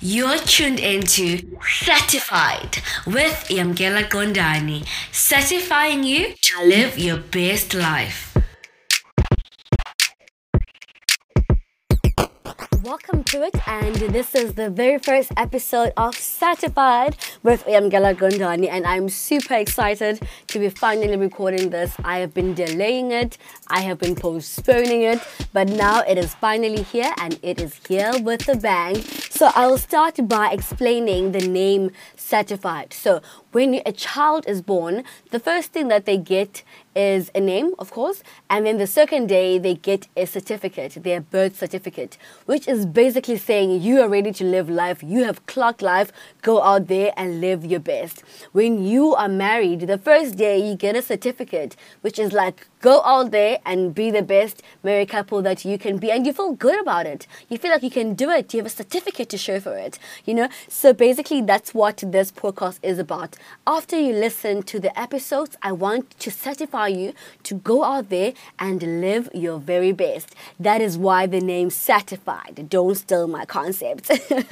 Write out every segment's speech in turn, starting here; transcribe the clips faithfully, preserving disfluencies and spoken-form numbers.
You're tuned into Certified with Yamgela Gondani, certifying you to live your best life. Welcome to it, and this is the very first episode of Certified with Yamgela Gondani, and I'm super excited to be finally recording this. I have been delaying it, I have been postponing it, but now it is finally here, and it is here with a bang. So I'll start by explaining the name Certified. So when a child is born, the first thing that they get is a name, of course, and then the second day they get a certificate, their birth certificate, which is basically saying you are ready to live life, you have clocked life, go out there and live your best. When you are married, the first day you get a certificate, which is like go out there and be the best married couple that you can be, and you feel good about it. You feel like you can do it. You have a certificate to show for it, you know? So basically that's what this podcast is about. After you listen to the episodes, I want to certify you to go out there and live your very best. That is why the name Certified. Don't steal my concept.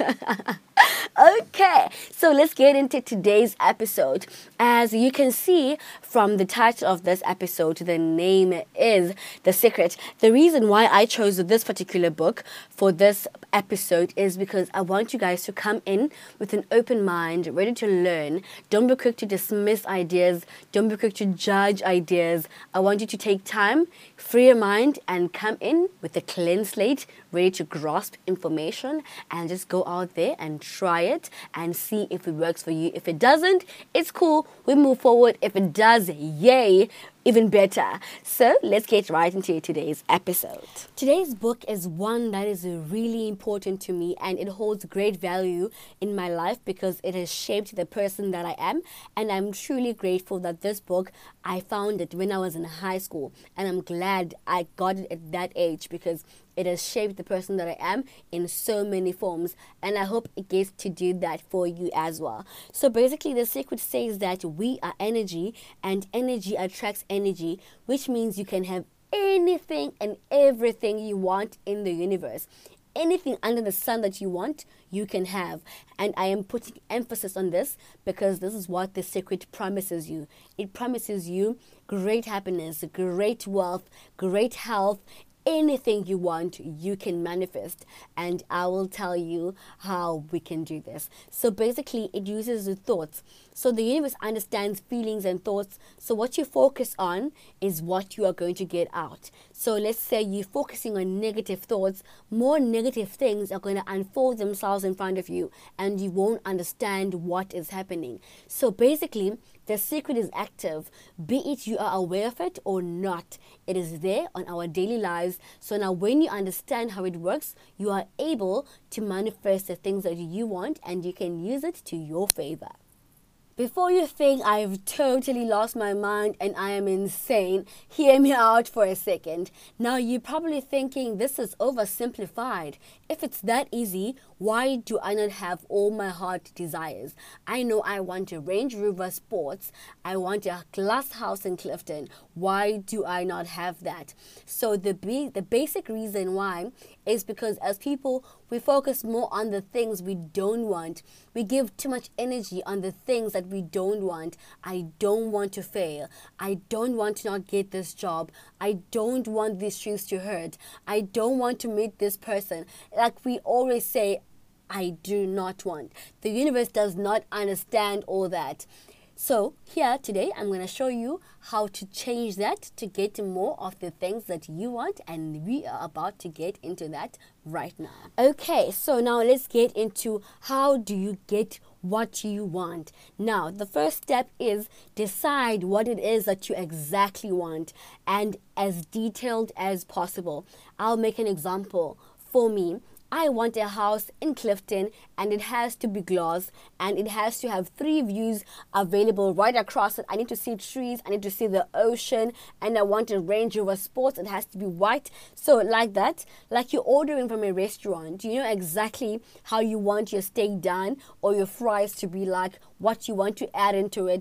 Okay, so let's get into today's episode. As you can see from the title of this episode, the name is The Secret. The reason why I chose this particular book for this episode is because I want you guys to come in with an open mind, ready to learn. Don't be quick to dismiss ideas. Don't be quick to judge ideas. I want you to take time, free your mind, and come in with a clean slate, ready to grasp information and just go out there and try it and see if it works for you. If it doesn't, it's cool. We move forward. If it does, yay, even better. So let's get right into today's episode. Today's book is one that is really important to me, and it holds great value in my life because it has shaped the person that I am. And I'm truly grateful that this book, I found it when I was in high school, and I'm glad I got it at that age because it has shaped the person that I am in so many forms, and I hope it gets to do that for you as well. So basically, The Secret says that we are energy, and energy attracts energy, which means you can have anything and everything you want in the universe. Anything under the sun that you want, you can have. And I am putting emphasis on this because this is what The Secret promises you. It promises you great happiness, great wealth, great health. Anything you want, you can manifest, and I will tell you how we can do this. So basically, it uses the thoughts. So the universe understands feelings and thoughts. So what you focus on is what you are going to get out. So let's say you're focusing on negative thoughts, more negative things are going to unfold themselves in front of you, and you won't understand what is happening. So basically, The Secret is active, be it you are aware of it or not. It is there on our daily lives. So now when you understand how it works, you are able to manifest the things that you want, and you can use it to your favor. Before you think I've totally lost my mind and I am insane, hear me out for a second. Now you're probably thinking this is oversimplified. If it's that easy, why do I not have all my heart desires? I know I want a Range Rover Sports. I want a glass house in Clifton. Why do I not have that? So the be- the basic reason why is because as people, we focus more on the things we don't want. We give too much energy on the things that we don't want. I don't want to fail. I don't want to not get this job. I don't want these shoes to hurt. I don't want to meet this person. Like we always say, I do not want. The universe does not understand all that. So here today, I'm going to show you how to change that to get more of the things that you want, and we are about to get into that right now. Okay, so now let's get into how do you get what you want. Now, the first step is decide what it is that you exactly want, and as detailed as possible. I'll make an example. For me, I want a house in Clifton, and it has to be glass, and it has to have three views available right across it. I need to see trees, I need to see the ocean, and I want a Range Rover Sports. It has to be white. So like that, like you're ordering from a restaurant, you know exactly how you want your steak done or your fries to be like, what you want to add into it.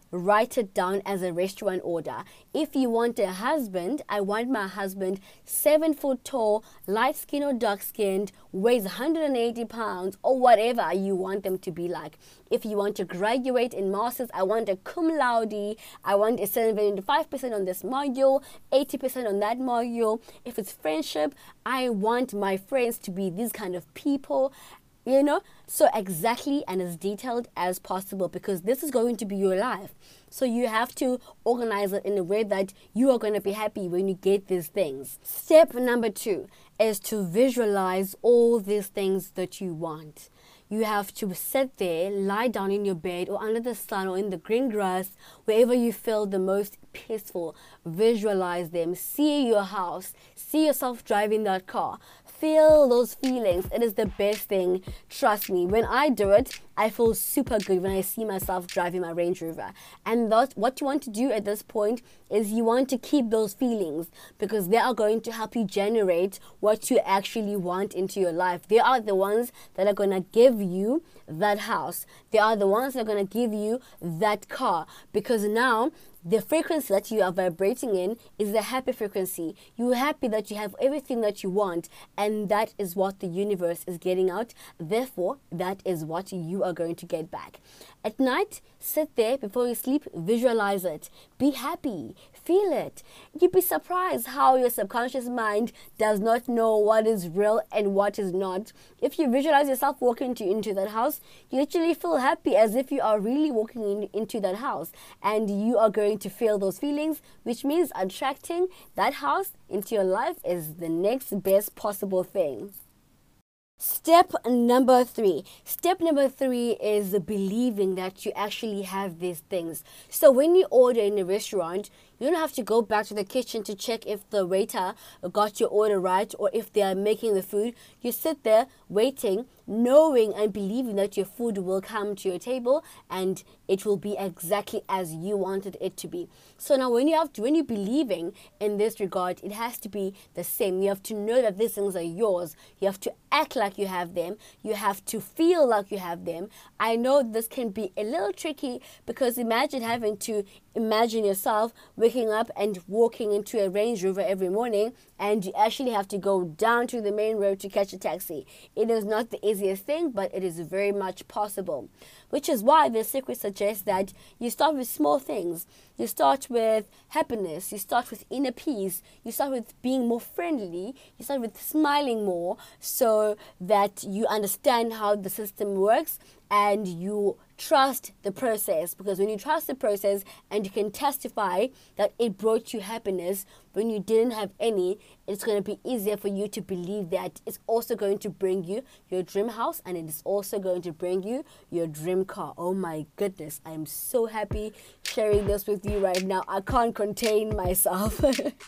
write it down as a restaurant order. If you want a husband, I want my husband seven foot tall, light skin or dark skinned, weighs one hundred eighty pounds, or whatever you want them to be like. If you want to graduate in masters, I want a cum laude. I want a seventy-five percent on this module, eighty percent on that module. If it's friendship, I want my friends to be these kind of people. You know, so exactly and as detailed as possible, because this is going to be your life. So you have to organize it in a way that you are going to be happy when you get these things. Step number two is to visualize all these things that you want. You have to sit there, lie down in your bed or under the sun or in the green grass, wherever you feel the most peaceful. Visualize them. See your house. See yourself driving that car. Feel those feelings. It is the best thing. Trust me. When I do it, I feel super good when I see myself driving my Range Rover. And that's what you want to do at this point is you want to keep those feelings, because they are going to help you generate what you actually want into your life. They are the ones that are going to give you that house. They are the ones that are going to give you that car, because now the frequency that you are vibrating in is a happy frequency. You're happy that you have everything that you want, and that is what the universe is getting out. Therefore, that is what you are going to get back. At night, sit there before you sleep, visualize it. Be happy. Feel it. You'd be surprised how your subconscious mind does not know what is real and what is not. If you visualize yourself walking into, into that house, you literally feel happy as if you are really walking in, into that house, and you are going to feel those feelings, which means attracting that house into your life is the next best possible thing. Step number three. Step number three is believing that you actually have these things. So when you order in a restaurant, you don't have to go back to the kitchen to check if the waiter got your order right or if they are making the food. You sit there waiting, knowing and believing that your food will come to your table and it will be exactly as you wanted it to be. So now when you have to, when you're believing in this regard, it has to be the same. You have to know that these things are yours. You have to act like you have them. You have to feel like you have them. I know this can be a little tricky, because imagine having to imagine yourself waking up and walking into a Range Rover every morning, and you actually have to go down to the main road to catch a taxi. It is not the easiest thing, but it is very much possible. Which is why the secret suggests that you start with small things. You start with happiness. You start with inner peace. You start with being more friendly. You start with smiling more, so that you understand how the system works and you trust the process. Because when you trust the process and you can testify that it brought you happiness when you didn't have any, it's going to be easier for you to believe that it's also going to bring you your dream house, and it is also going to bring you your dream car. Oh my goodness, I am so happy sharing this with you right now. I can't contain myself.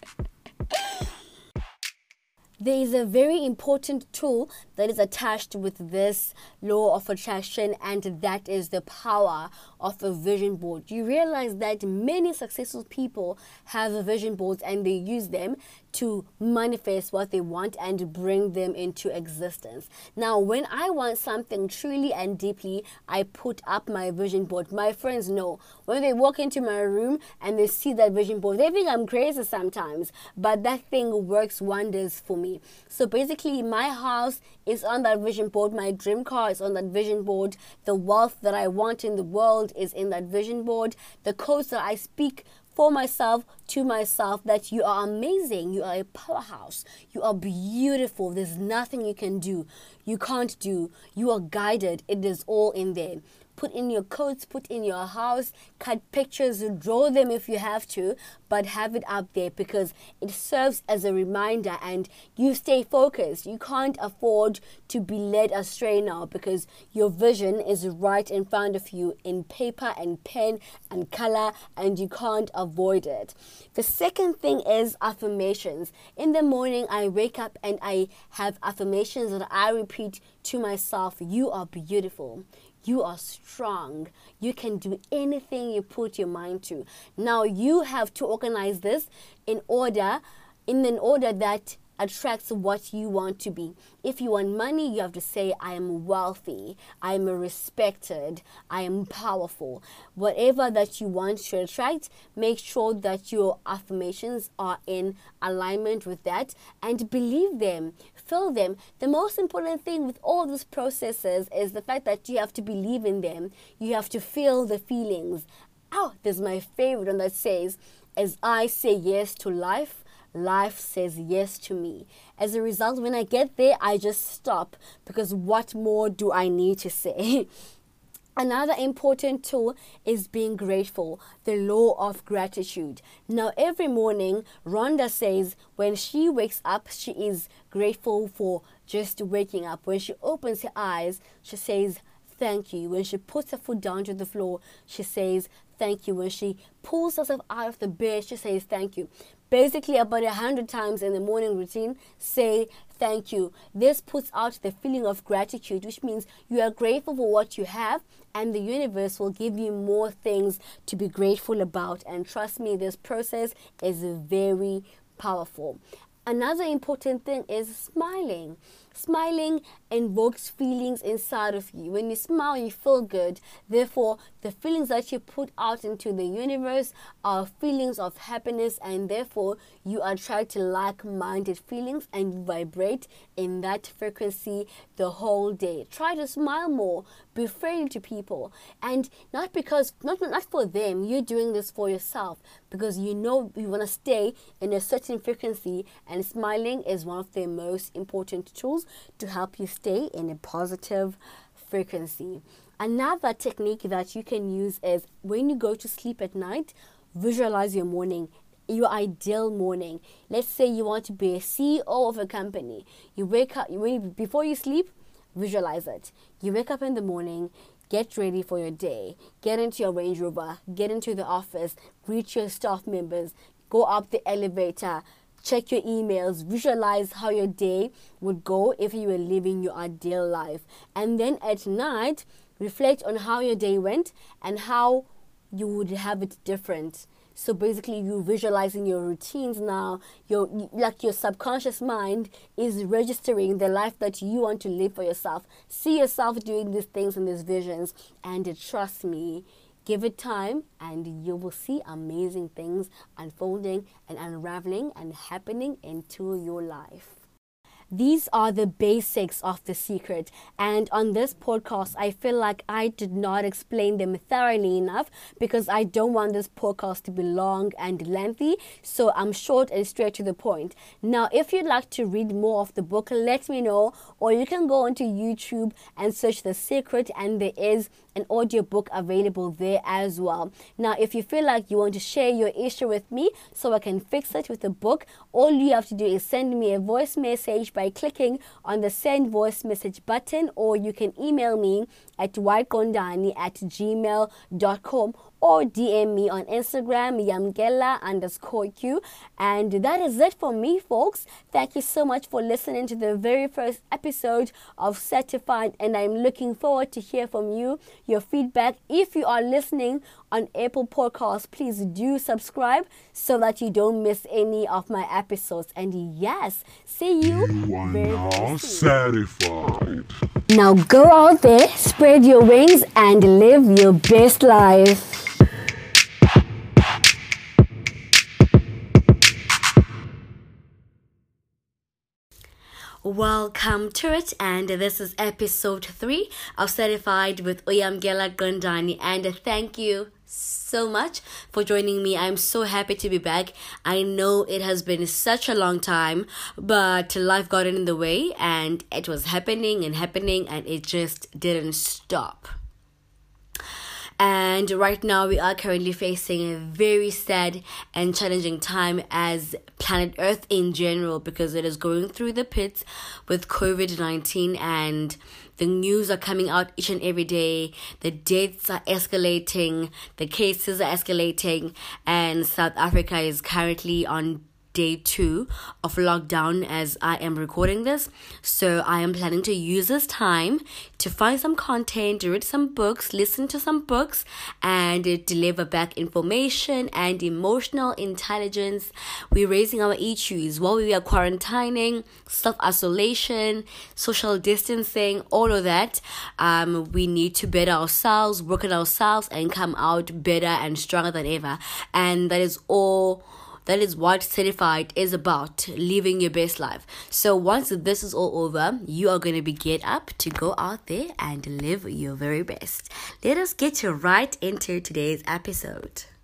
There is a very important tool that is attached with this law of attraction, and that is the power of a vision board. You realize that many successful people have vision boards and they use them to manifest what they want and bring them into existence. Now, when I want something truly and deeply, I put up my vision board. My friends know. When they walk into my room and they see that vision board, they think I'm crazy sometimes, but that thing works wonders for me. So basically, my house is on that vision board. My dream car is on that vision board. The wealth that I want in the world is in that vision board. The quotes that I speak for myself, to myself, that you are amazing, you are a powerhouse, you are beautiful, there's nothing you can do, you can't do, you are guided, it is all in there. Put in your coats, put in your house, cut pictures, draw them if you have to, but have it up there because it serves as a reminder and you stay focused. You can't afford to be led astray now because your vision is right in front of you in paper and pen and color, and you can't avoid it. The second thing is affirmations. In the morning, I wake up and I have affirmations that I repeat to myself. You are beautiful. You are strong. You can do anything you put your mind to. Now you have to organize this in order, in an order that attracts what you want to be. If you want money, you have to say, I am wealthy, I am respected, I am powerful. Whatever that you want to attract, make sure that your affirmations are in alignment with that and believe them, feel them. The most important thing with all these processes is the fact that you have to believe in them. You have to feel the feelings. Oh, this is my favorite one that says, as I say yes to life, life says yes to me. As a result, when I get there, I just stop, because what more do I need to say? Another important tool is being grateful, the law of gratitude. Now, every morning, Rhonda says when she wakes up, she is grateful for just waking up. When she opens her eyes, she says, thank you. When she puts her foot down to the floor, she says, thank you. When she pulls herself out of the bed, she says, thank you. Basically, about a hundred times in the morning routine, say thank you. This puts out the feeling of gratitude, which means you are grateful for what you have, and the universe will give you more things to be grateful about. And trust me, this process is very powerful. Another important thing is smiling. Smiling invokes feelings inside of you. When you smile, you feel good. Therefore, the feelings that you put out into the universe are feelings of happiness, and therefore you attract like-minded feelings and vibrate in that frequency the whole day. Try to smile more. Be friendly to people, and not because not not for them. You're doing this for yourself, because you know you want to stay in a certain frequency, and smiling is one of the most important tools to help you stay in a positive frequency. Another technique that you can use is when you go to sleep at night, visualize your morning, your ideal morning. Let's say you want to be a C E O of a company. You wake up, when you, before you sleep, visualize it. You wake up in the morning, get ready for your day, get into your Range Rover, get into the office, greet your staff members, go up the elevator, check your emails, visualize how your day would go if you were living your ideal life. And then at night, reflect on how your day went and how you would have it different. So basically, you visualizing your routines now. Your like your subconscious mind is registering the life that you want to live for yourself. See yourself doing these things and these visions, and trust me, give it time and you will see amazing things unfolding and unraveling and happening into your life. These are the basics of The Secret, and on this podcast, I feel like I did not explain them thoroughly enough because I don't want this podcast to be long and lengthy, so I'm short and straight to the point. Now, if you'd like to read more of the book, let me know, or you can go onto YouTube and search The Secret, and there is an audiobook available there as well. Now, if you feel like you want to share your issue with me so I can fix it with the book, all you have to do is send me a voice message by clicking on the send voice message button, or you can email me at whitegondani at gmail dot com, or D M me on Instagram, Yamgela underscore Q. And that is it for me, folks. Thank you so much for listening to the very first episode of Certified, and I'm looking forward to hear from you, your feedback. If you are listening on Apple Podcasts, please do subscribe so that you don't miss any of my episodes. And yes, see you, you are very, now very soon. certified. Now go out there, spread your wings, and live your best life. Welcome to it, and this is episode three of Certified with Oyamgela Gondani, and thank you so much for joining me. I'm so happy to be back. I know it has been such a long time, but life got in the way, and it was happening and happening, and it just didn't stop. And right now we are currently facing a very sad and challenging time as planet Earth in general, because it is going through the pits with covid nineteen, and the news are coming out each and every day. The deaths are escalating, the cases are escalating, and South Africa is currently on day two of lockdown as I am recording this. So I am planning to use this time to find some content, read some books, listen to some books, and deliver back information and emotional intelligence. We're raising our E Qs while we are quarantining, self-isolation, social distancing, all of that. Um, we need to better ourselves, work on ourselves, and come out better and stronger than ever. And that is all. That is what Certified is about, living your best life. So once this is all over, you are going to be get up to go out there and live your very best. Let us get right into today's episode.